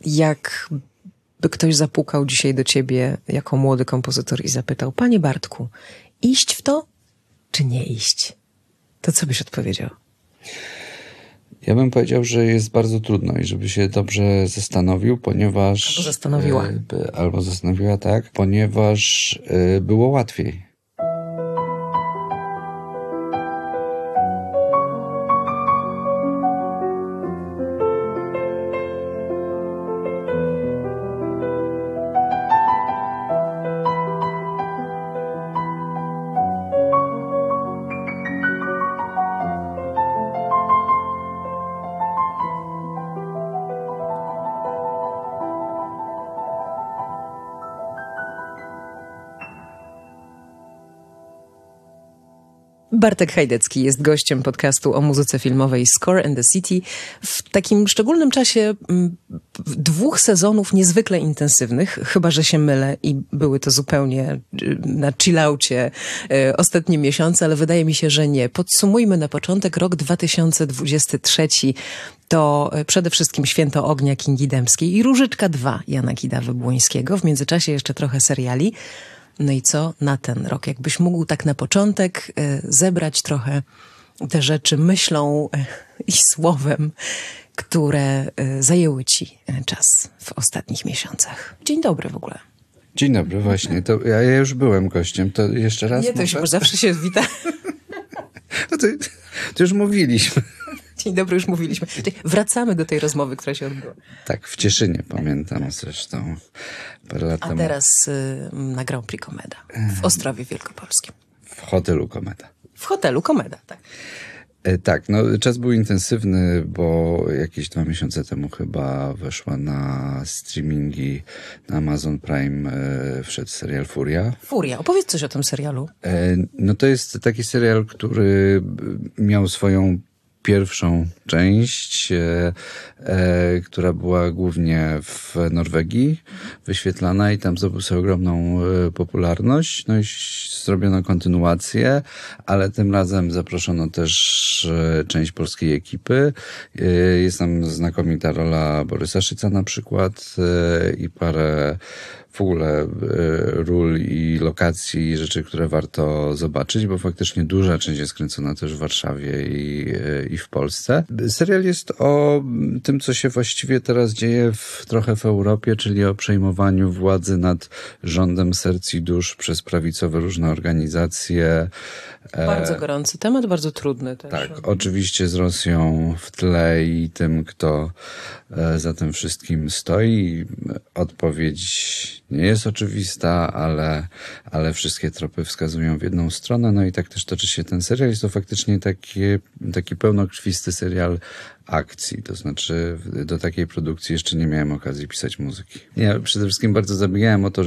jakby ktoś zapukał dzisiaj do ciebie jako młody kompozytor i zapytał: Panie Bartku, iść w to, czy nie iść? To co byś odpowiedział? Ja bym powiedział, że jest bardzo trudno i żeby się dobrze zastanowił, ponieważ... Albo zastanowiła. Albo zastanowiła, tak, ponieważ było łatwiej. Bartek Hajdecki jest gościem podcastu o muzyce filmowej Score and the City w takim szczególnym czasie 2 sezonów niezwykle intensywnych, chyba że się mylę i były to zupełnie na chillaucie ostatnie miesiące, ale wydaje mi się, że nie. Podsumujmy na początek rok 2023. To przede wszystkim Święto Ognia Kingi Dębskiej i Różyczka 2 Jana Kidawy-Błońskiego. W międzyczasie jeszcze trochę seriali. No i co na ten rok? Jakbyś mógł tak na początek zebrać trochę te rzeczy myślą i słowem, które zajęły ci czas w ostatnich miesiącach. Dzień dobry w ogóle. Dzień dobry, właśnie. To ja już byłem gościem. To jeszcze raz? Nie, to już zawsze się wita. No to już mówiliśmy. Dzień dobry, już mówiliśmy. Wracamy do tej rozmowy, która się odbyła. Tak, w Cieszynie pamiętam zresztą parę lat temu. A teraz na Grand Prix Komeda w Ostrowie Wielkopolskim. W hotelu Komeda. W hotelu Komeda, tak. Tak, no czas był intensywny, bo jakieś 2 miesiące temu chyba weszła na streamingi na Amazon Prime, wszedł serial Furia. Furia, opowiedz coś o tym serialu. No to jest taki serial, który miał swoją pierwszą część, która była głównie w Norwegii wyświetlana i tam zdobył sobie ogromną popularność. No i zrobiono kontynuację, ale tym razem zaproszono też część polskiej ekipy. Jest tam znakomita rola Borysa Szyca na przykład i parę w ogóle ról i lokacji i rzeczy, które warto zobaczyć, bo faktycznie duża część jest kręcona też w Warszawie i w Polsce. Serial jest o tym, co się właściwie teraz dzieje trochę w Europie, czyli o przejmowaniu władzy nad rządem serc i dusz przez prawicowe różne organizacje. Bardzo gorący temat, bardzo trudny też. Tak, oczywiście z Rosją w tle i tym, kto za tym wszystkim stoi. Odpowiedź nie jest oczywista, ale wszystkie tropy wskazują w jedną stronę. No i tak też toczy się ten serial. Jest to faktycznie taki pełnokrwisty serial akcji. To znaczy do takiej produkcji jeszcze nie miałem okazji pisać muzyki. Ja przede wszystkim bardzo zabiegałem o to,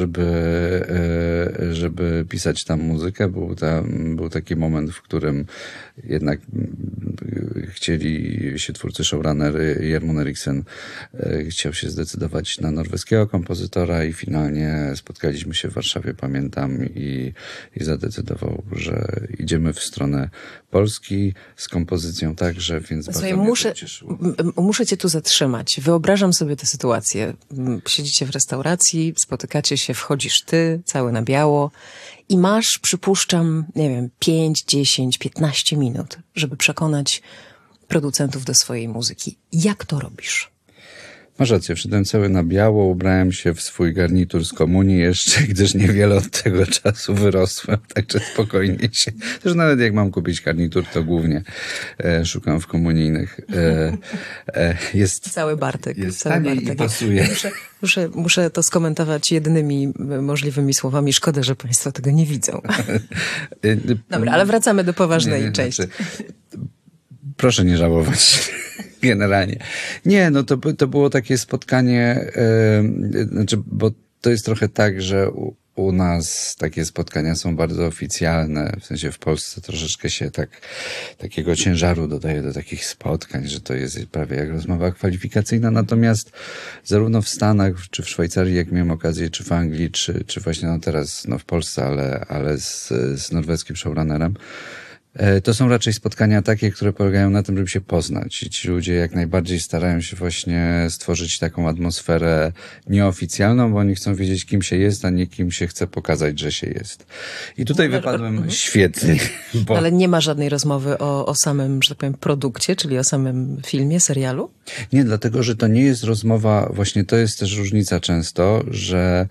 żeby pisać tam muzykę. Był taki moment, w którym jednak chcieli się twórcy showrunner Jermon Eriksen chciał się zdecydować na norweskiego kompozytora i finalnie spotkaliśmy się w Warszawie, pamiętam, i zadecydował, że idziemy w stronę Polski z kompozycją także, więc Słuchaj, bardzo mnie to cieszyło. Muszę cię tu zatrzymać. Wyobrażam sobie tę sytuację. Siedzicie w restauracji, spotykacie się, wchodzisz ty, cały na biało i masz, przypuszczam, nie wiem, 5, 10, 15 minut, żeby przekonać producentów do swojej muzyki. Jak to robisz? Masz rację, wszedłem cały na biało, ubrałem się w swój garnitur z komunii jeszcze, gdyż niewiele od tego czasu wyrosłem, także spokojnie się. Też nawet jak mam kupić garnitur, to głównie szukam w komunijnych. Jest cały Bartek. Jest cały taniej Bartek. I pasuje. Muszę to skomentować jedynymi możliwymi słowami. Szkoda, że państwo tego nie widzą. Dobra, ale wracamy do poważnej części. Proszę nie żałować. Generalnie. Nie, no to było takie spotkanie, bo to jest trochę tak, że u nas takie spotkania są bardzo oficjalne, w sensie w Polsce troszeczkę się takiego ciężaru dodaje do takich spotkań, że to jest prawie jak rozmowa kwalifikacyjna, natomiast zarówno w Stanach, czy w Szwajcarii, jak miałem okazję, czy w Anglii, czy właśnie teraz w Polsce, ale z norweskim showrunnerem, To są raczej spotkania takie, które polegają na tym, żeby się poznać. I ci ludzie jak najbardziej starają się właśnie stworzyć taką atmosferę nieoficjalną, bo oni chcą wiedzieć, kim się jest, a nie kim się chce pokazać, że się jest. I tutaj wypadłem świetnie. Bo... Ale nie ma żadnej rozmowy o samym, że tak powiem, produkcie, czyli o samym filmie, serialu? Nie, dlatego, że to nie jest rozmowa, właśnie to jest też różnica często, że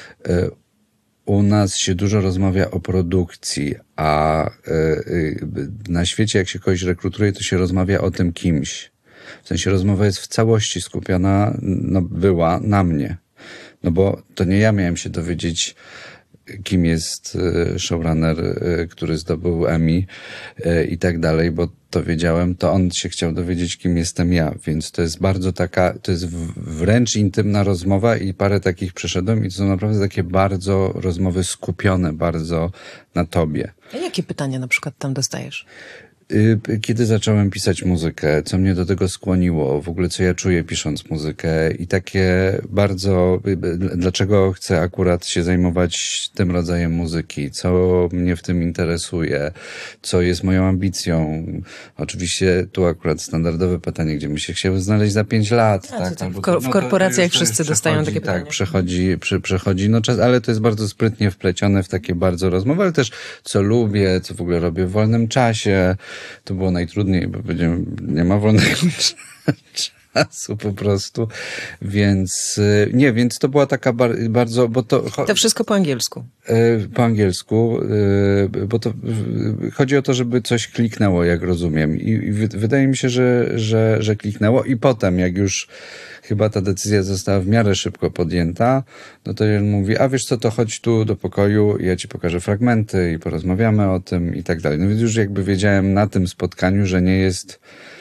u nas się dużo rozmawia o produkcji, a na świecie, jak się kogoś rekrutuje, to się rozmawia o tym kimś. W sensie rozmowa jest w całości skupiona, była na mnie. No bo to nie ja miałem się dowiedzieć, kim jest showrunner, który zdobył Emmy i tak dalej, bo to wiedziałem, to on się chciał dowiedzieć, kim jestem ja, więc to jest bardzo to jest wręcz intymna rozmowa i parę takich przeszedłem i to są naprawdę takie bardzo rozmowy skupione, bardzo na tobie. A jakie pytania na przykład tam dostajesz? Kiedy zacząłem pisać muzykę, co mnie do tego skłoniło, w ogóle co ja czuję pisząc muzykę i takie bardzo, dlaczego chcę akurat się zajmować tym rodzajem muzyki, co mnie w tym interesuje, co jest moją ambicją. Oczywiście tu akurat standardowe pytanie, gdzie mi się chciały znaleźć za 5 lat. W korporacjach wszyscy dostają takie pytania. Tak, przechodzi czas, ale to jest bardzo sprytnie wplecione w takie bardzo rozmowy, ale też co lubię, co w ogóle robię w wolnym czasie. To było najtrudniej, bo nie ma wolnego czasu po prostu, więc więc to była taka bardzo, bo to wszystko po angielsku. Po angielsku, bo to chodzi o to, żeby coś kliknęło, jak rozumiem i wydaje mi się, że kliknęło i potem, jak już chyba ta decyzja została w miarę szybko podjęta, no to on mówi, a wiesz co, to chodź tu do pokoju, ja ci pokażę fragmenty i porozmawiamy o tym i tak dalej. No więc już jakby wiedziałem na tym spotkaniu, że nie jest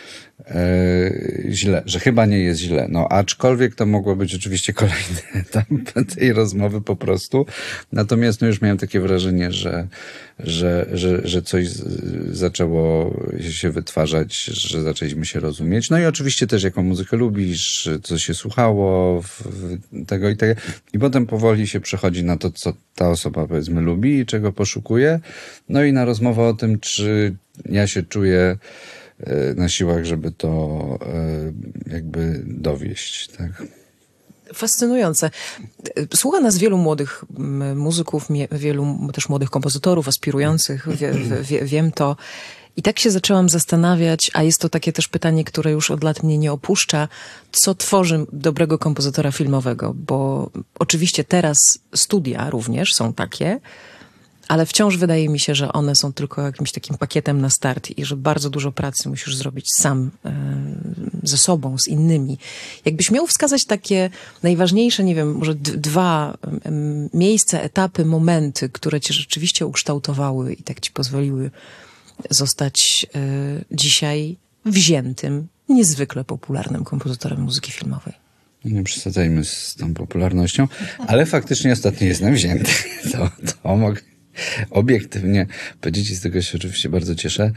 źle, że chyba nie jest źle. No, aczkolwiek to mogło być oczywiście kolejny etap tej rozmowy po prostu. Natomiast no już miałem takie wrażenie, że coś zaczęło się wytwarzać, że zaczęliśmy się rozumieć. No i oczywiście też jaką muzykę lubisz, co się słuchało, tego i tego. I potem powoli się przechodzi na to, co ta osoba powiedzmy lubi i czego poszukuje. No i na rozmowę o tym, czy ja się czuję na siłach, żeby to jakby dowieść, tak. Fascynujące. Słucha nas wielu młodych muzyków, wielu też młodych kompozytorów, aspirujących, wiem to. I tak się zaczęłam zastanawiać, a jest to takie też pytanie, które już od lat mnie nie opuszcza, co tworzy dobrego kompozytora filmowego, bo oczywiście teraz studia również są takie, ale wciąż wydaje mi się, że one są tylko jakimś takim pakietem na start i że bardzo dużo pracy musisz zrobić sam, ze sobą, z innymi. Jakbyś miał wskazać takie najważniejsze, nie wiem, może dwa miejsca, etapy, momenty, które cię rzeczywiście ukształtowały i tak ci pozwoliły zostać dzisiaj wziętym, niezwykle popularnym kompozytorem muzyki filmowej. Nie przesadzajmy z tą popularnością, ale faktycznie ostatnio jestem wzięty. To mogę obiektywnie powiedzieć i z tego się oczywiście bardzo cieszę.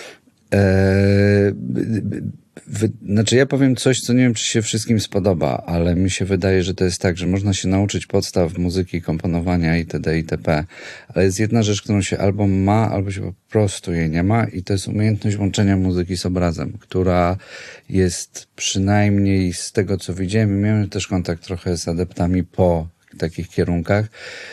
Znaczy ja powiem coś, co nie wiem, czy się wszystkim spodoba, ale mi się wydaje, że to jest tak, że można się nauczyć podstaw muzyki, komponowania itd. itp. Ale jest jedna rzecz, którą się albo ma, albo się po prostu jej nie ma i to jest umiejętność łączenia muzyki z obrazem, która jest przynajmniej z tego, co widziałem, miałem też kontakt trochę z adeptami po takich kierunkach.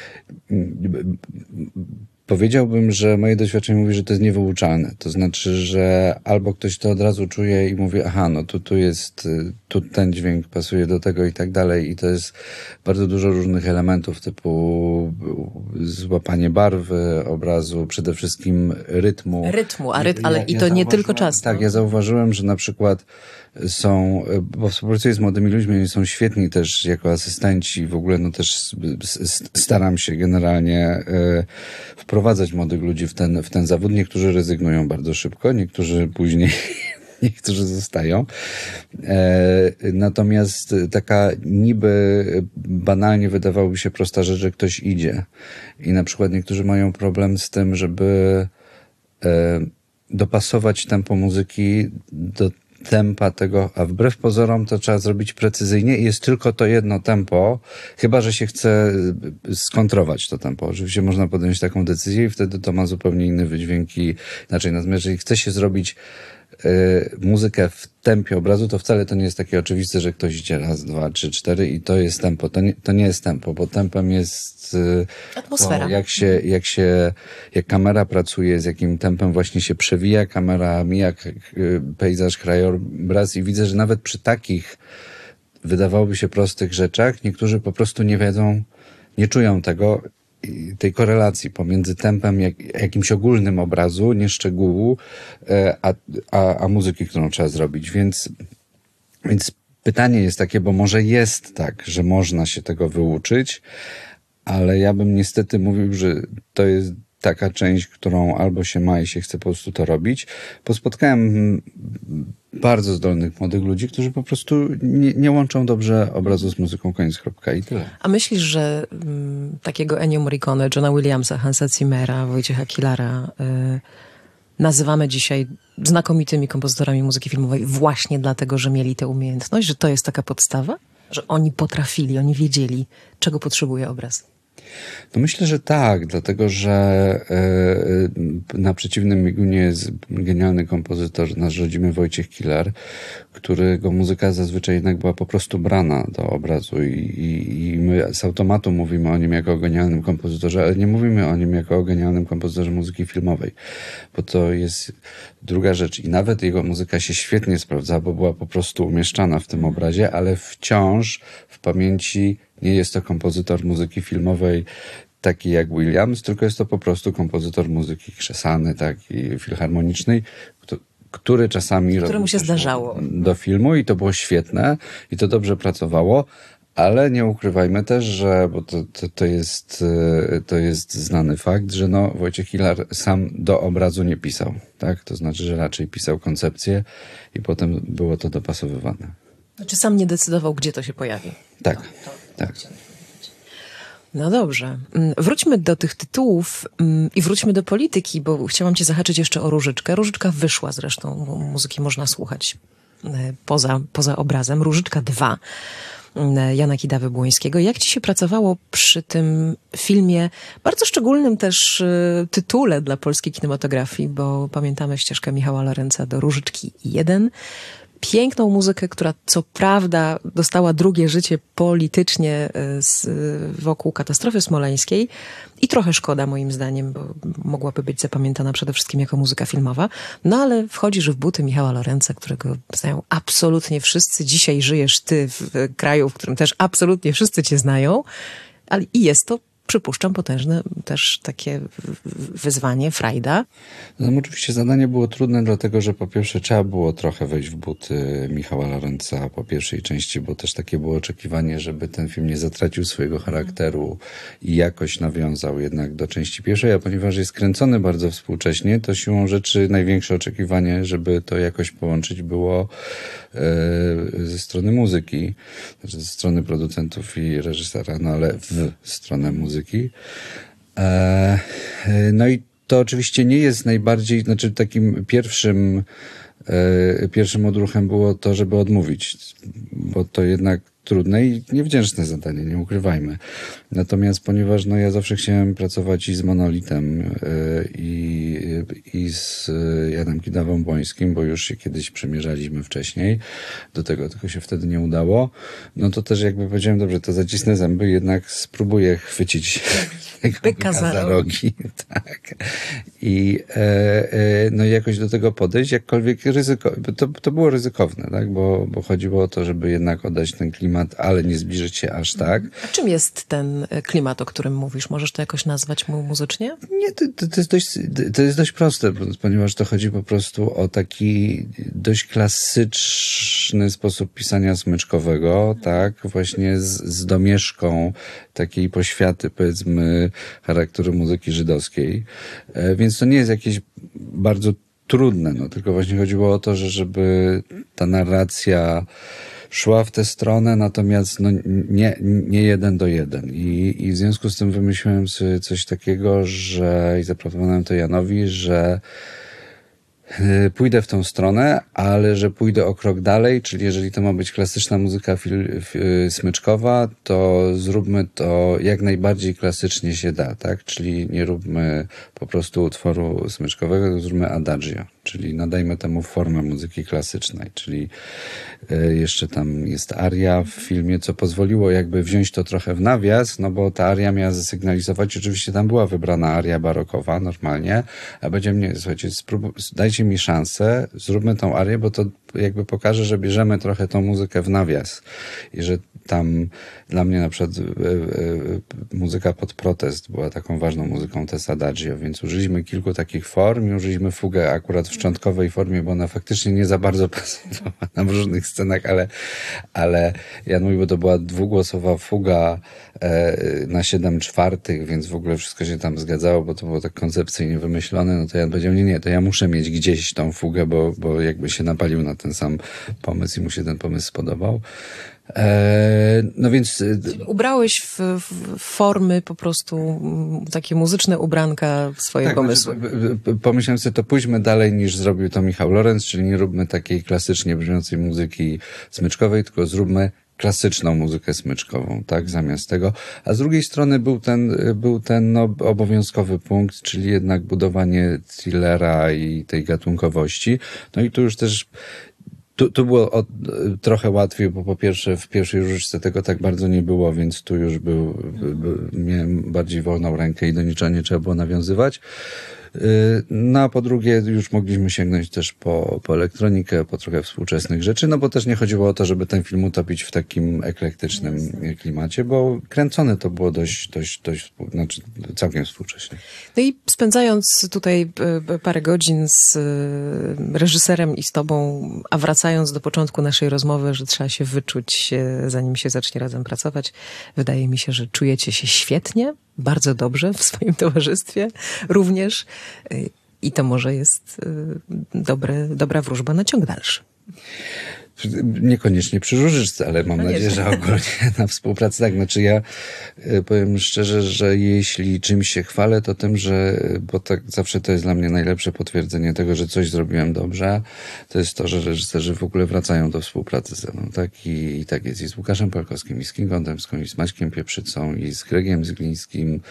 Powiedziałbym, że moje doświadczenie mówi, że to jest niewyuczalne. To znaczy, że albo ktoś to od razu czuje i mówi, aha, no tu jest, tu ten dźwięk pasuje do tego i tak dalej. I to jest bardzo dużo różnych elementów typu złapanie barwy obrazu, przede wszystkim rytmu. Ale to nie tylko czas. Tak, ja zauważyłem, że na przykład bo współpracuję z młodymi ludźmi, oni są świetni też jako asystenci, w ogóle no też staram się generalnie wprowadzać młodych ludzi w ten zawód. Niektórzy rezygnują bardzo szybko, niektórzy później, niektórzy zostają. Natomiast taka niby banalnie wydawałoby się prosta rzecz, że ktoś idzie. I na przykład niektórzy mają problem z tym, żeby dopasować tempo muzyki do tempa tego, a wbrew pozorom to trzeba zrobić precyzyjnie i jest tylko to jedno tempo, chyba że się chce skontrować to tempo. Oczywiście można podjąć taką decyzję i wtedy to ma zupełnie inny wydźwięk i inaczej. Natomiast jeżeli chce się zrobić muzykę w tempie obrazu, to wcale to nie jest takie oczywiste, że ktoś idzie raz, dwa, trzy, cztery i to jest tempo. To nie jest tempo, bo tempem jest atmosfera. To, jak kamera pracuje, z jakim tempem właśnie się przewija kamera, mija pejzaż, krajobraz i widzę, że nawet przy takich wydawałoby się prostych rzeczach niektórzy po prostu nie wiedzą, nie czują tej korelacji pomiędzy tempem jakimś ogólnym obrazu, nie szczegółu, a muzyki, którą trzeba zrobić. Więc pytanie jest takie, bo może jest tak, że można się tego wyuczyć, ale ja bym niestety mówił, że to jest taka część, którą albo się ma i się chce po prostu to robić, bo spotkałem bardzo zdolnych młodych ludzi, którzy po prostu nie łączą dobrze obrazu z muzyką, koniec, kropka i tyle. A myślisz, że takiego Ennio Morricone, Johna Williamsa, Hansa Zimmera, Wojciecha Killara nazywamy dzisiaj znakomitymi kompozytorami muzyki filmowej właśnie dlatego, że mieli tę umiejętność, że to jest taka podstawa? Że oni potrafili, oni wiedzieli, czego potrzebuje obraz? No myślę, że tak, dlatego że na przeciwnym biegunie jest genialny kompozytor, nasz rodzimy Wojciech Kilar, którego muzyka zazwyczaj jednak była po prostu brana do obrazu i my z automatu mówimy o nim jako o genialnym kompozytorze, ale nie mówimy o nim jako o genialnym kompozytorze muzyki filmowej, bo to jest druga rzecz i nawet jego muzyka się świetnie sprawdza, bo była po prostu umieszczana w tym obrazie, ale wciąż w pamięci nie jest to kompozytor muzyki filmowej taki jak Williams, tylko jest to po prostu kompozytor muzyki krzesany, i filharmonicznej, który czasami któremu się zdarzało do filmu i to było świetne i to dobrze pracowało, ale nie ukrywajmy też, że bo to jest znany fakt, że Wojciech Kilar sam do obrazu nie pisał, tak? To znaczy, że raczej pisał koncepcję i potem było to dopasowywane. Znaczy sam nie decydował, gdzie to się pojawi. Tak, tak. No dobrze. Wróćmy do tych tytułów i wróćmy do polityki, bo chciałam cię zahaczyć jeszcze o Różyczkę. Różyczka wyszła zresztą, muzyki można słuchać poza obrazem. Różyczka 2 Jana Kidawy-Błońskiego. Jak ci się pracowało przy tym filmie, bardzo szczególnym też tytule dla polskiej kinematografii, bo pamiętamy ścieżkę Michała Lorenza do Różyczki 1. Piękną muzykę, która co prawda dostała drugie życie politycznie wokół katastrofy smoleńskiej i trochę szkoda moim zdaniem, bo mogłaby być zapamiętana przede wszystkim jako muzyka filmowa, no ale wchodzisz w buty Michała Lorenza, którego znają absolutnie wszyscy. Dzisiaj żyjesz ty w kraju, w którym też absolutnie wszyscy cię znają, ale i jest to, przypuszczam, potężne też takie wyzwanie, frajda. No, oczywiście zadanie było trudne, dlatego że po pierwsze trzeba było trochę wejść w buty Michała Lorenza po pierwszej części, bo też takie było oczekiwanie, żeby ten film nie zatracił swojego charakteru i jakoś nawiązał jednak do części pierwszej, a ponieważ jest kręcony bardzo współcześnie, to siłą rzeczy największe oczekiwanie, żeby to jakoś połączyć było ze strony muzyki, znaczy ze strony producentów i reżysera, no ale w stronę muzyki. No i to oczywiście nie jest najbardziej, znaczy takim pierwszym odruchem było to, żeby odmówić, bo to jednak trudne i niewdzięczne zadanie, nie ukrywajmy. Natomiast ponieważ ja zawsze chciałem pracować i z Monolitem i z Janem Kidawą-Błońskim, bo już się kiedyś przymierzaliśmy wcześniej do tego, tylko się wtedy nie udało, no to też jakby powiedziałem, dobrze, to zacisnę zęby, jednak spróbuję chwycić tego byka za rogi. Tak. I jakoś do tego podejść, jakkolwiek to było ryzykowne, tak? Bo chodziło o to, żeby jednak oddać ten klimat, ale nie zbliżyć się aż tak. A czym jest ten klimat, o którym mówisz? Możesz to jakoś nazwać muzycznie? Nie, to jest dość proste, ponieważ to chodzi po prostu o taki dość klasyczny sposób pisania smyczkowego, tak? Właśnie z domieszką takiej poświaty, powiedzmy, charakteru muzyki żydowskiej. Więc to nie jest jakieś bardzo trudne, tylko właśnie chodziło o to, żeby ta narracja szła w tę stronę, natomiast nie 1:1. I w związku z tym wymyśliłem sobie coś takiego, i zaproponowałem to Janowi, że pójdę w tą stronę, ale że pójdę o krok dalej, czyli jeżeli to ma być klasyczna muzyka smyczkowa, to zróbmy to jak najbardziej klasycznie się da, tak? Czyli nie róbmy po prostu utworu smyczkowego, tylko zróbmy adagio, czyli nadajmy temu formę muzyki klasycznej, czyli jeszcze tam jest aria w filmie, co pozwoliło jakby wziąć to trochę w nawias, no bo ta aria miała zasygnalizować, oczywiście tam była wybrana aria barokowa normalnie, a będzie mnie, słuchajcie, dajcie mi szansę, zróbmy tą arię, bo to jakby pokaże, że bierzemy trochę tą muzykę w nawias i że tam dla mnie na przykład muzyka pod protest była taką ważną muzyką, to jest adagio, więc użyliśmy kilku takich form i użyliśmy fugę akurat w szczątkowej formie, bo ona faktycznie nie za bardzo pasowała na w różnych scenach, ale ja mówię, bo to była dwugłosowa fuga na 7/4, więc w ogóle wszystko się tam zgadzało, bo to było tak koncepcyjnie wymyślone, no to ja powiedział, nie, to ja muszę mieć gdzieś tą fugę, bo jakby się napalił na ten sam pomysł i mu się ten pomysł spodobał. No więc... Ubrałeś w formy po prostu takie muzyczne ubranka w swoje pomysły. Pomyślałem sobie, to pójdźmy dalej niż zrobił to Michał Lorenz, czyli nie róbmy takiej klasycznie brzmiącej muzyki smyczkowej, tylko zróbmy klasyczną muzykę smyczkową, tak, zamiast tego. A z drugiej strony był ten obowiązkowy punkt, czyli jednak budowanie thrillera i tej gatunkowości. No i tu już też tu było trochę łatwiej, bo po pierwsze w pierwszej różyczce tego tak bardzo nie było, więc tu już miałem bardziej wolną rękę i do niczego nie trzeba było nawiązywać. No a po drugie już mogliśmy sięgnąć też po elektronikę, po trochę współczesnych rzeczy, no bo też nie chodziło o to, żeby ten film utopić w takim eklektycznym klimacie, bo kręcone to było znaczy całkiem współcześnie. No i spędzając tutaj parę godzin z reżyserem i z tobą, a wracając do początku naszej rozmowy, że trzeba się wyczuć, zanim się zacznie razem pracować, wydaje mi się, że czujecie się świetnie, bardzo dobrze w swoim towarzystwie również i to może jest dobra wróżba na ciąg dalszy. Niekoniecznie przy różyczce, ale mam nadzieję, że ogólnie na współpracy tak. Znaczy ja powiem szczerze, że jeśli czymś się chwalę, to tym, bo tak zawsze to jest dla mnie najlepsze potwierdzenie tego, że coś zrobiłem dobrze, to jest to, że reżyserzy w ogóle wracają do współpracy ze mną, tak? I tak jest i z Łukaszem Polkowskim, i z Kingą Dębską, i z Maćkiem Pieprzycą, i z Gregiem Zglińskim.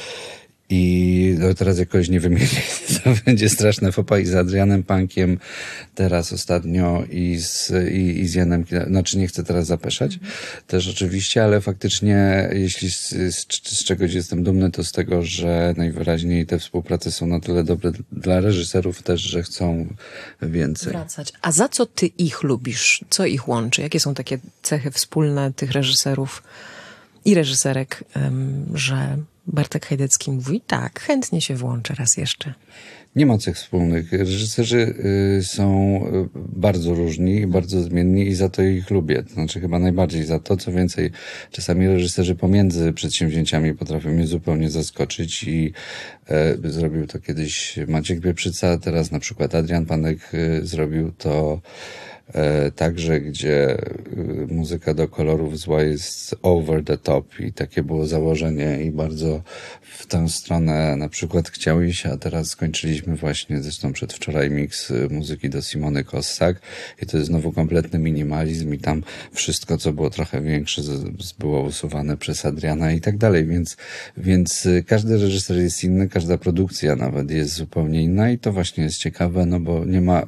I teraz jakoś nie wymienię, to będzie straszne fopa, i z Adrianem Pankiem teraz ostatnio i z Janem, znaczy nie chcę teraz zapeszać też oczywiście, ale faktycznie jeśli z czegoś jestem dumny, to z tego, że najwyraźniej te współprace są na tyle dobre dla reżyserów też, że chcą więcej. Wracać. A za co ty ich lubisz? Co ich łączy? Jakie są takie cechy wspólne tych reżyserów i reżyserek, że Bartek Hajdecki mówi, tak, chętnie się włączę raz jeszcze. Nie ma cech wspólnych. Reżyserzy są bardzo różni, bardzo zmienni i za to ich lubię. To znaczy chyba najbardziej za to. Co więcej, czasami reżyserzy pomiędzy przedsięwzięciami potrafią mnie zupełnie zaskoczyć i zrobił to kiedyś Maciek Pieprzyca, teraz na przykład Adrian Panek zrobił to także, gdzie muzyka do kolorów zła jest over the top i takie było założenie i bardzo w tę stronę na przykład chciał iść, a teraz skończyliśmy właśnie, zresztą przedwczoraj, miks muzyki do Simony Kossak i to jest znowu kompletny minimalizm i tam wszystko, co było trochę większe, było usuwane przez Adriana i tak dalej, więc każdy reżyser jest inny, każda produkcja nawet jest zupełnie inna i to właśnie jest ciekawe, no bo nie ma,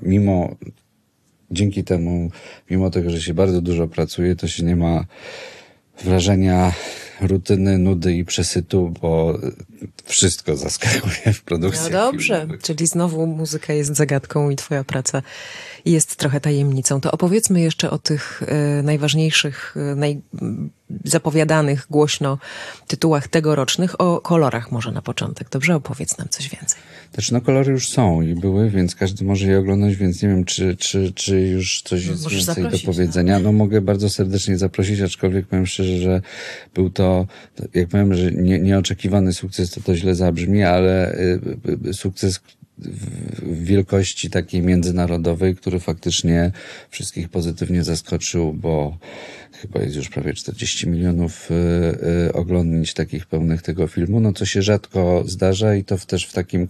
dzięki temu, mimo tego, że się bardzo dużo pracuje, to się nie ma wrażenia rutyny, nudy i przesytu, bo wszystko zaskakuje w produkcji. No dobrze, czyli znowu muzyka jest zagadką i twoja praca jest trochę tajemnicą. To opowiedzmy jeszcze o tych najważniejszych, zapowiadanych głośno tytułach tegorocznych, o kolorach może na początek. Dobrze? Opowiedz nam coś więcej. Też kolory już są i były, więc każdy może je oglądać, więc nie wiem, czy już coś jest więcej do powiedzenia. No mogę bardzo serdecznie zaprosić, aczkolwiek powiem szczerze, że był to, jak powiem, że nieoczekiwany sukces, to źle zabrzmi, ale sukces, wielkości takiej międzynarodowej, który faktycznie wszystkich pozytywnie zaskoczył, bo chyba jest już prawie 40 milionów oglądnięć takich pełnych tego filmu, no co się rzadko zdarza i to też w takim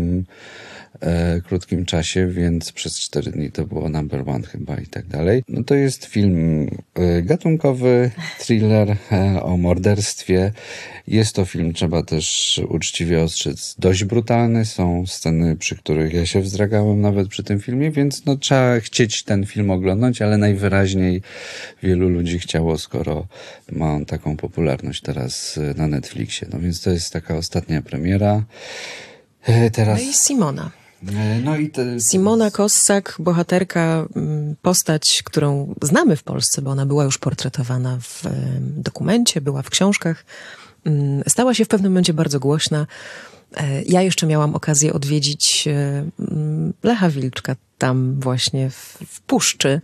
krótkim czasie, więc przez 4 dni to było number one chyba i tak dalej. No to jest film gatunkowy, thriller o morderstwie. Jest to film, trzeba też uczciwie ostrzec, dość brutalny. Są sceny, przy których ja się wzdragałem nawet przy tym filmie, więc no trzeba chcieć ten film oglądać, ale najwyraźniej wielu ludzi chciało, skoro ma on taką popularność teraz na Netflixie. No więc to jest taka ostatnia premiera. Teraz... No i Simona. No i Simona Kossak, bohaterka, postać, którą znamy w Polsce, bo ona była już portretowana w dokumencie, była w książkach, stała się w pewnym momencie bardzo głośna. Ja jeszcze miałam okazję odwiedzić Lecha Wilczka tam właśnie w Puszczy,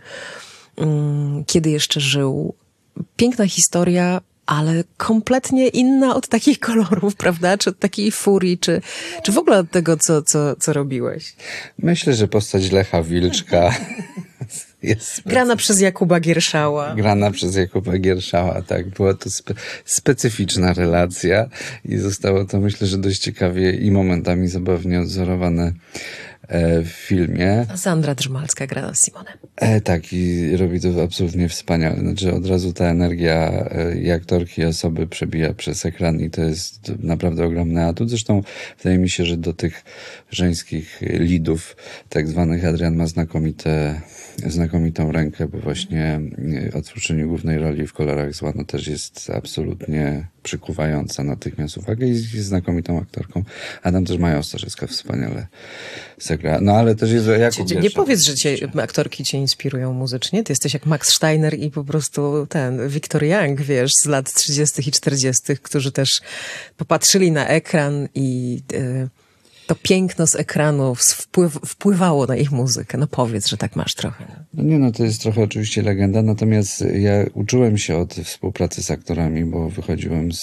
kiedy jeszcze żył. Piękna historia, ale kompletnie inna od takich kolorów, prawda? Czy od takiej furii, czy w ogóle od tego, co robiłeś? Myślę, że postać Lecha Wilczka jest... Grana przez Jakuba Gierszała. Grana przez Jakuba Gierszała, tak. Była to specyficzna relacja i zostało to, myślę, że dość ciekawie i momentami zabawnie odzorowane w filmie. Sandra Drzymalska gra Simonę. Tak, i robi to absolutnie wspaniale. Znaczy od razu ta energia i aktorki, i osoby przebija przez ekran i to jest naprawdę ogromny atut. Zresztą wydaje mi się, że do tych żeńskich leadów tak zwanych Adrian ma znakomitą rękę, bo właśnie odtwórczyni głównej roli w Kolorach zła no też jest absolutnie przykuwająca natychmiast uwagę i jest znakomitą aktorką. Adam też Maja Ostaszewska wspaniale zagra. No ale też jest Jakub Nie powiedz, że aktorki cię inspirują muzycznie. Ty jesteś jak Max Steiner i po prostu Victor Young, wiesz, z lat 30. i 40., którzy też popatrzyli na ekran i to piękno z ekranu wpływało na ich muzykę. No powiedz, że tak masz trochę. No nie, no to jest trochę oczywiście legenda, natomiast ja uczyłem się od współpracy z aktorami, bo wychodziłem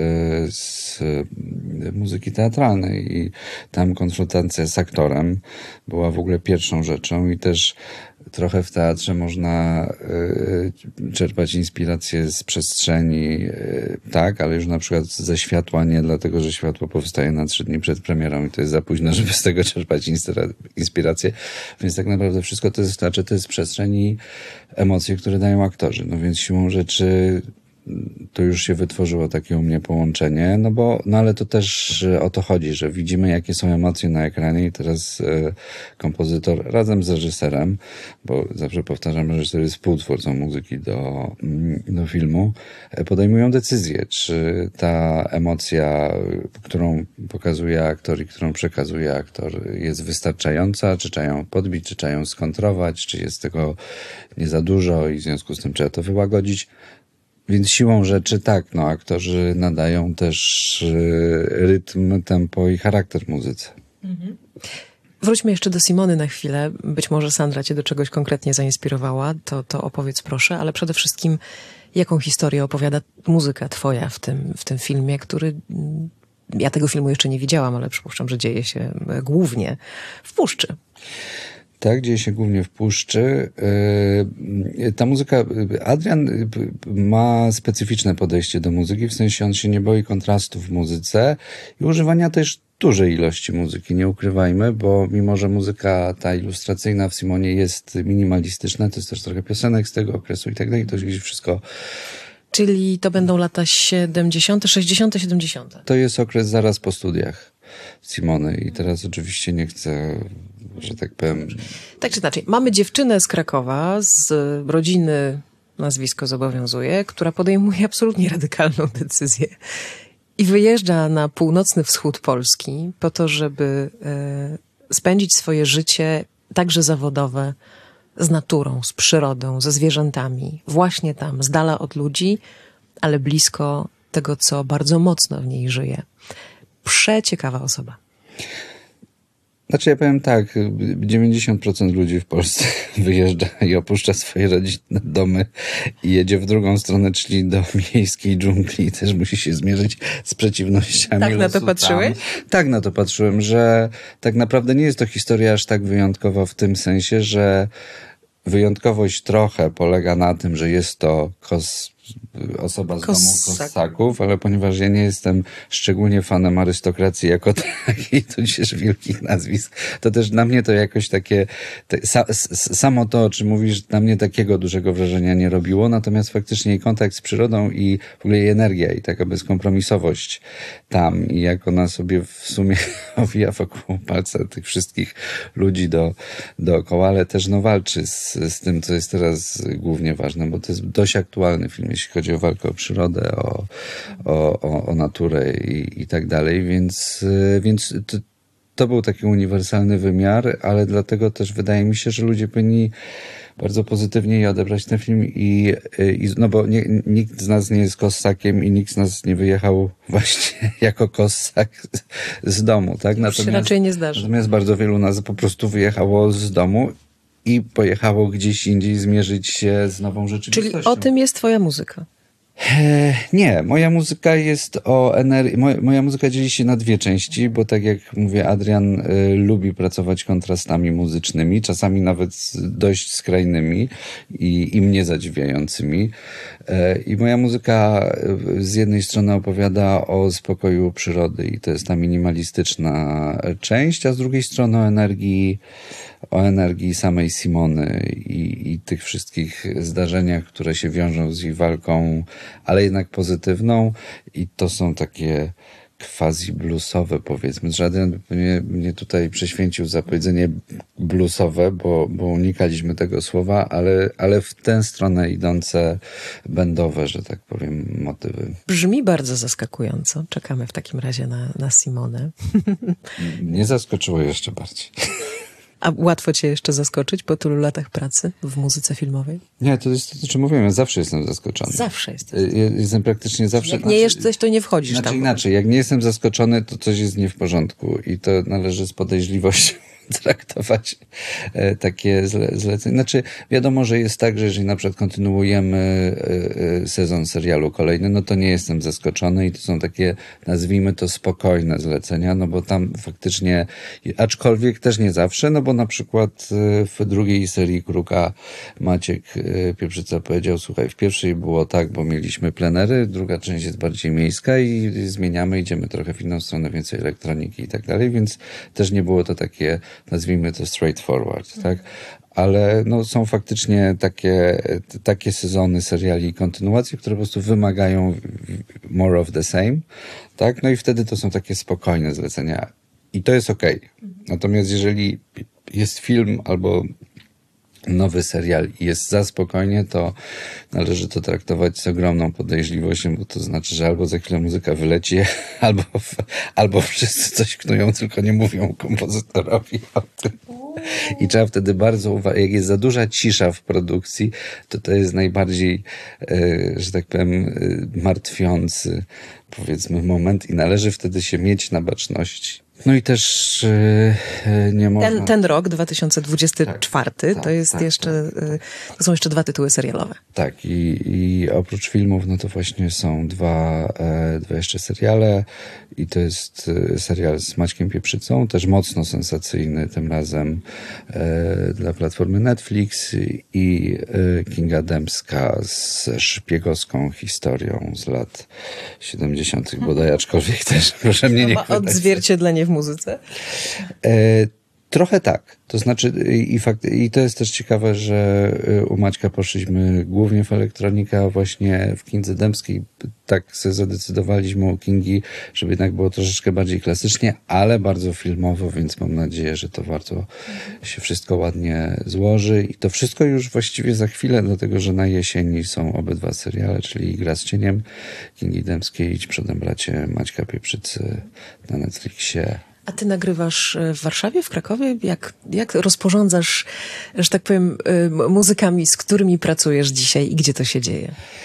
z muzyki teatralnej i tam konfrontacja z aktorem była w ogóle pierwszą rzeczą i też trochę w teatrze można czerpać inspiracje z przestrzeni, tak, ale już na przykład ze światła nie, dlatego że światło powstaje na 3 dni przed premierą i to jest za późno, żeby z tego czerpać inspirację. Więc tak naprawdę wszystko to jest, to jest przestrzeń i emocje, które dają aktorzy. No więc siłą rzeczy to już się wytworzyło takie u mnie połączenie, no ale to też o to chodzi, że widzimy jakie są emocje na ekranie i teraz kompozytor razem z reżyserem, bo zawsze powtarzam, że reżyser jest współtwórcą muzyki do filmu, podejmują decyzję, czy ta emocja, którą pokazuje aktor i którą przekazuje aktor jest wystarczająca, czy trzeba ją podbić, czy trzeba ją skontrować, czy jest tego nie za dużo i w związku z tym trzeba to wyłagodzić. Więc siłą rzeczy tak, no aktorzy nadają też rytm, tempo i charakter muzyce. Mhm. Wróćmy jeszcze do Simony na chwilę. Być może Sandra cię do czegoś konkretnie zainspirowała, to opowiedz proszę, ale przede wszystkim jaką historię opowiada muzyka twoja w tym filmie, który... Ja tego filmu jeszcze nie widziałam, ale przypuszczam, że dzieje się głównie w Puszczy. Tak, dzieje się głównie w Puszczy. Ta muzyka, Adrian ma specyficzne podejście do muzyki, w sensie on się nie boi kontrastów w muzyce i używania też dużej ilości muzyki, nie ukrywajmy, bo mimo, że muzyka ta ilustracyjna w Simonie jest minimalistyczna, to jest też trochę piosenek z tego okresu i tak dalej, to gdzieś wszystko... Czyli to będą lata 70., 60., 70. To jest okres zaraz po studiach Simony i teraz oczywiście nie chcę, że tak powiem... Tak czy inaczej, mamy dziewczynę z Krakowa, z rodziny, nazwisko zobowiązuje, która podejmuje absolutnie radykalną decyzję i wyjeżdża na północny wschód Polski po to, żeby spędzić swoje życie, także zawodowe, z naturą, z przyrodą, ze zwierzętami. Właśnie tam, z dala od ludzi, ale blisko tego, co bardzo mocno w niej żyje. Przeciekawa osoba. Znaczy ja powiem tak, 90% ludzi w Polsce wyjeżdża i opuszcza swoje rodzinne domy i jedzie w drugą stronę, czyli do miejskiej dżungli i też musi się zmierzyć z przeciwnościami Tak na to losu patrzyłeś? tam. Tak na to patrzyłem, że tak naprawdę nie jest to historia aż tak wyjątkowa w tym sensie, że wyjątkowość trochę polega na tym, że jest to osoba z domu Kossaków, ale ponieważ ja nie jestem szczególnie fanem arystokracji jako takiej, tudzież wielkich nazwisk, to też na mnie to jakoś takie, samo to, o czym mówisz, na mnie takiego dużego wrażenia nie robiło, natomiast faktycznie i kontakt z przyrodą i w ogóle jej energia i taka bezkompromisowość tam i jak ona sobie w sumie owija wokół palca tych wszystkich ludzi dookoła, ale też no walczy z tym, co jest teraz głównie ważne, bo to jest dość aktualny film, jeśli chodzi o walkę o przyrodę, o naturę i tak dalej, więc to był taki uniwersalny wymiar, ale dlatego też wydaje mi się, że ludzie powinni bardzo pozytywnie odebrać ten film no bo nikt z nas nie jest Kossakiem i nikt z nas nie wyjechał właśnie jako Kossak z domu, tak? To się raczej nie zdarzy. Natomiast bardzo wielu nas po prostu wyjechało z domu i pojechało gdzieś indziej zmierzyć się z nową rzeczywistością. Czyli o tym jest twoja muzyka? Nie, moja muzyka jest o energii. Moja muzyka dzieli się na dwie części, bo tak jak mówię, Adrian lubi pracować kontrastami muzycznymi, czasami nawet dość skrajnymi i mnie zadziwiającymi. I moja muzyka z jednej strony opowiada o spokoju przyrody i to jest ta minimalistyczna część, a z drugiej strony o energii samej Simony i tych wszystkich zdarzeniach, które się wiążą z jej walką, ale jednak pozytywną i to są takie quasi-bluesowe, powiedzmy. Żaden mnie tutaj prześwięcił za powiedzenie bluesowe, bo unikaliśmy tego słowa, ale w tę stronę idące bandowe, że tak powiem, motywy. Brzmi bardzo zaskakująco. Czekamy w takim razie na Simonę. Mnie zaskoczyło jeszcze bardziej. A łatwo cię jeszcze zaskoczyć po tylu latach pracy w muzyce filmowej? Nie, to jest to, o czym mówiłem. Ja zawsze jestem zaskoczony. Zawsze jesteś. Jestem praktycznie zawsze... Jak nie jesz coś, to nie wchodzisz tam. Inaczej, jak nie jestem zaskoczony, to coś jest nie w porządku i to należy z podejrzliwością traktować takie zlecenie. Znaczy, wiadomo, że jest tak, że jeżeli na przykład kontynuujemy sezon serialu kolejny, no to nie jestem zaskoczony i to są takie, nazwijmy to, spokojne zlecenia, no bo tam faktycznie, aczkolwiek też nie zawsze, no bo na przykład w drugiej serii Kruka Maciek Pieprzyca powiedział, słuchaj, w pierwszej było tak, bo mieliśmy plenery, druga część jest bardziej miejska i zmieniamy, idziemy trochę w inną stronę, więcej elektroniki i tak dalej, więc też nie było to takie, nazwijmy to straightforward, tak? Ale no, są faktycznie takie sezony seriali i kontynuacje, które po prostu wymagają more of the same, tak? No i wtedy to są takie spokojne zlecenia i to jest okej. Natomiast jeżeli jest film albo nowy serial i jest za spokojnie, to należy to traktować z ogromną podejrzliwością, bo to znaczy, że albo za chwilę muzyka wyleci, albo wszyscy coś knują, tylko nie mówią kompozytorowi o tym. I trzeba wtedy bardzo uważać, jak jest za duża cisza w produkcji, to jest najbardziej, że tak powiem, martwiący, powiedzmy, moment i należy wtedy się mieć na baczności. No i też nie można... Ten rok, 2024, to jest jeszcze, to są jeszcze 2 tytuły serialowe. Tak, i oprócz filmów, no to właśnie są dwa jeszcze seriale i to jest serial z Maćkiem Pieprzycą, też mocno sensacyjny tym razem dla platformy Netflix i Kinga Dębska z szpiegowską historią z lat 70. bodaj, aczkolwiek też proszę mnie nie chwytać. Odzwierciedlenie w muzyce? Trochę tak. To znaczy i to jest też ciekawe, że u Maćka poszliśmy głównie w elektronikę, a właśnie w Kindze Dębskiej tak sobie zadecydowaliśmy u Kingi, żeby jednak było troszeczkę bardziej klasycznie, ale bardzo filmowo, więc mam nadzieję, że to bardzo się wszystko ładnie złoży i to wszystko już właściwie za chwilę, dlatego że na jesieni są obydwa seriale, czyli Gra z cieniem Kingi Dębskiej, Idź przodem bracie Maćka Pieprzycy na Netflixie. A ty nagrywasz w Warszawie, w Krakowie? Jak rozporządzasz, że tak powiem, muzykami, z którymi pracujesz dzisiaj i gdzie to się dzieje?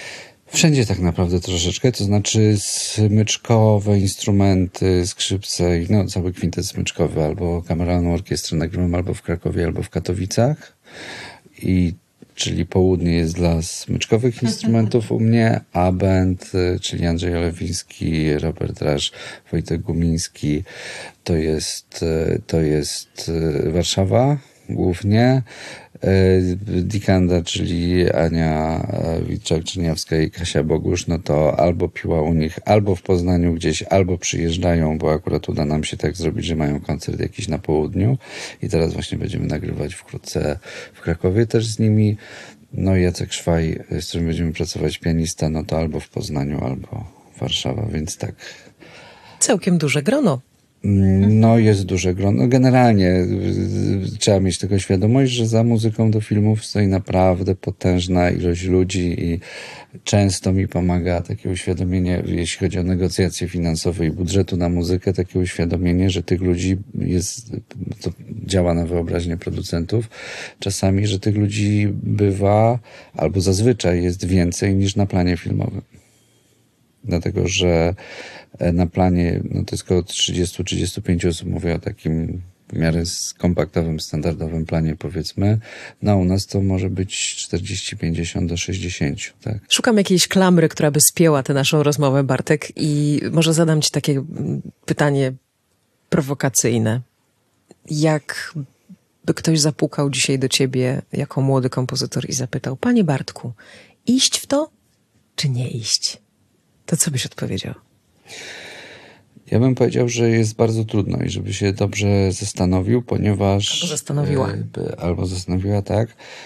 Wszędzie tak naprawdę troszeczkę, to znaczy smyczkowe instrumenty, skrzypce, no cały kwintet smyczkowy, albo kameralną orkiestrę nagrywam albo w Krakowie, albo w Katowicach. Czyli południe jest dla smyczkowych instrumentów u mnie, a band, czyli Andrzej Olewiński, Robert Rasz, Wojtek Gumiński, to jest Warszawa głównie. Dikanda, czyli Ania Witczak-Czerniawska i Kasia Bogusz, no to albo piła u nich, albo w Poznaniu gdzieś, albo przyjeżdżają, bo akurat uda nam się tak zrobić, że mają koncert jakiś na południu i teraz właśnie będziemy nagrywać wkrótce w Krakowie też z nimi. No i Jacek Szwaj, z którym będziemy pracować, pianista, no to albo w Poznaniu, albo Warszawa, więc tak. Całkiem duże grono. No jest duże grono. Generalnie trzeba mieć tego świadomość, że za muzyką do filmów stoi naprawdę potężna ilość ludzi i często mi pomaga takie uświadomienie, jeśli chodzi o negocjacje finansowe i budżetu na muzykę, takie uświadomienie, że tych ludzi to działa na wyobraźnię producentów, czasami, że tych ludzi bywa, albo zazwyczaj jest więcej niż na planie filmowym. Dlatego, że na planie, no to jest około 30-35 osób, mówię o takim w miarę kompaktowym, standardowym planie, powiedzmy. No u nas to może być 40-50 do 60, tak? Szukam jakiejś klamry, która by spięła tę naszą rozmowę, Bartek, i może zadam ci takie pytanie prowokacyjne. Jak by ktoś zapukał dzisiaj do ciebie jako młody kompozytor i zapytał: Panie Bartku, iść w to, czy nie iść? To co byś odpowiedział? Ja bym powiedział, że jest bardzo trudno i żeby się dobrze zastanowił, ponieważ... Albo zastanowiła. Albo zastanowiła, tak.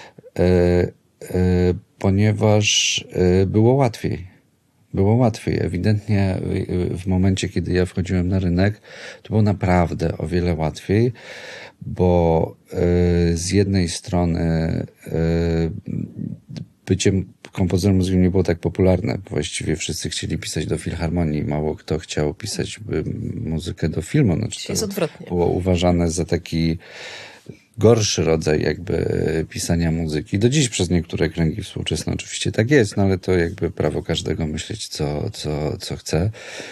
Ponieważ było łatwiej. Było łatwiej. Ewidentnie w momencie, kiedy ja wchodziłem na rynek, to było naprawdę o wiele łatwiej, bo z jednej strony bycie kompozytorem muzyki nie było tak popularne. Właściwie wszyscy chcieli pisać do filharmonii. Mało kto chciał pisać muzykę do filmu. Znaczy, jest odwrotnie. Było uważane za taki gorszy rodzaj jakby pisania muzyki. Do dziś przez niektóre kręgi współczesne oczywiście tak jest, no ale to jakby prawo każdego myśleć co chce.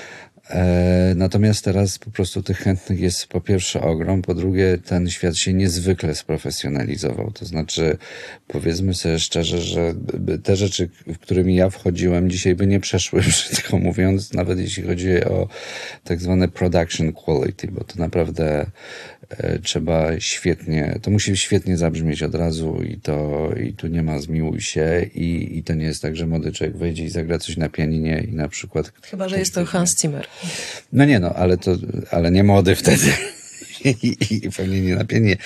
Natomiast teraz po prostu tych chętnych jest po pierwsze ogrom, po drugie ten świat się niezwykle sprofesjonalizował. To znaczy, powiedzmy sobie szczerze, że te rzeczy, w którymi ja wchodziłem, dzisiaj by nie przeszły, brzydko mówiąc, nawet jeśli chodzi o tak zwane production quality, bo to naprawdę trzeba świetnie, to musi świetnie zabrzmieć od razu i tu nie ma zmiłuj się i to nie jest tak, że młody człowiek wejdzie i zagra coś na pianinie i na przykład... Chyba, że jest to Hans Zimmer. No nie no, ale nie młody wtedy. I pewnie nie na pianinie.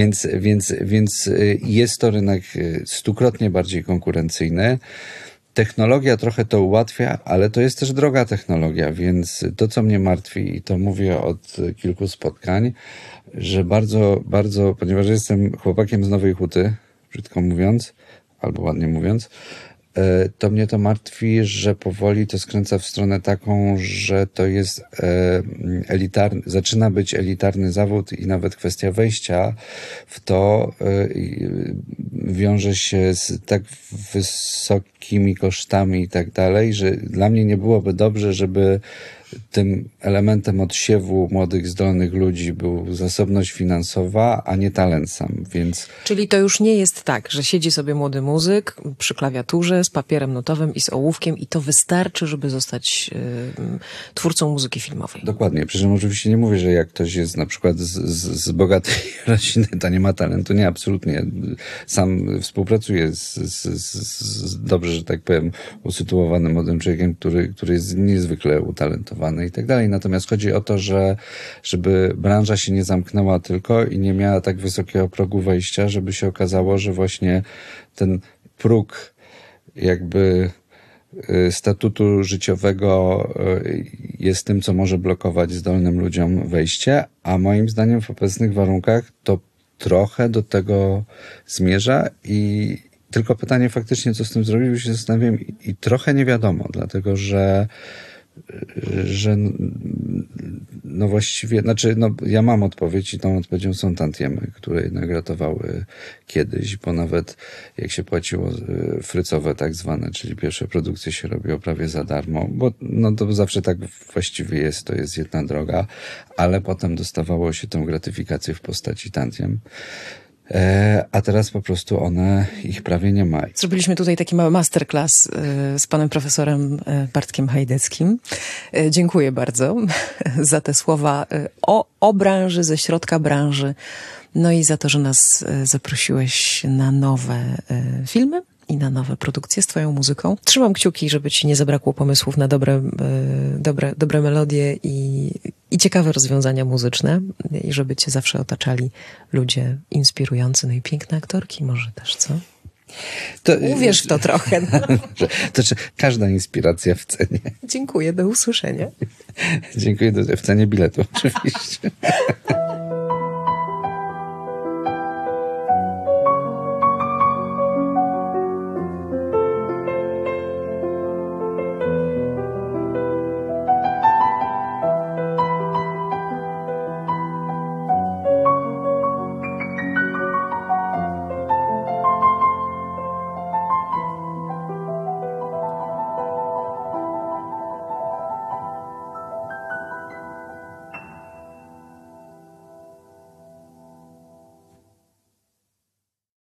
Więc jest to rynek 100-krotnie bardziej konkurencyjny. Technologia trochę to ułatwia, ale to jest też droga technologia, więc to, co mnie martwi, i to mówię od kilku spotkań, że bardzo, ponieważ jestem chłopakiem z Nowej Huty, brzydko mówiąc, albo ładnie mówiąc, to mnie to martwi, że powoli to skręca w stronę taką, że to jest elitarny, zaczyna być elitarny zawód i nawet kwestia wejścia w to wiąże się z tak wysokimi kosztami i tak dalej, że dla mnie nie byłoby dobrze, żeby tym elementem odsiewu młodych, zdolnych ludzi był zasobność finansowa, a nie talent sam, więc... Czyli to już nie jest tak, że siedzi sobie młody muzyk przy klawiaturze z papierem notowym i z ołówkiem i to wystarczy, żeby zostać twórcą muzyki filmowej. Dokładnie. Przy czym oczywiście nie mówię, że jak ktoś jest na przykład z bogatej rodziny, to nie ma talentu. Nie, absolutnie. Sam współpracuję z dobrze, że tak powiem, usytuowanym młodym człowiekiem, który jest niezwykle utalentowany i tak dalej. Natomiast chodzi o to, żeby branża się nie zamknęła tylko i nie miała tak wysokiego progu wejścia, żeby się okazało, że właśnie ten próg jakby statutu życiowego jest tym, co może blokować zdolnym ludziom wejście, a moim zdaniem w obecnych warunkach to trochę do tego zmierza i tylko pytanie faktycznie, co z tym zrobić, bo się zastanawiam i trochę nie wiadomo, dlatego że że no właściwie, znaczy no ja mam odpowiedź i tą odpowiedzią są tantiemy, które jednak ratowały kiedyś, bo nawet jak się płaciło frycowe tak zwane, czyli pierwsze produkcje się robiło prawie za darmo, bo no to zawsze tak właściwie jest, to jest jedna droga, ale potem dostawało się tę gratyfikację w postaci tantiem. A teraz po prostu ich prawie nie ma. Zrobiliśmy tutaj taki mały masterclass z panem profesorem Bartkiem Hajdeckim. Dziękuję bardzo za te słowa o branży, ze środka branży. No i za to, że nas zaprosiłeś na nowe filmy i na nowe produkcje z twoją muzyką. Trzymam kciuki, żeby ci nie zabrakło pomysłów na dobre melodie i ciekawe rozwiązania muzyczne i żeby cię zawsze otaczali ludzie inspirujący, no i piękne aktorki może też, co? Uwierz w to trochę. No. To czy każda inspiracja w cenie. Dziękuję, do usłyszenia. Dziękuję, w cenie biletu oczywiście.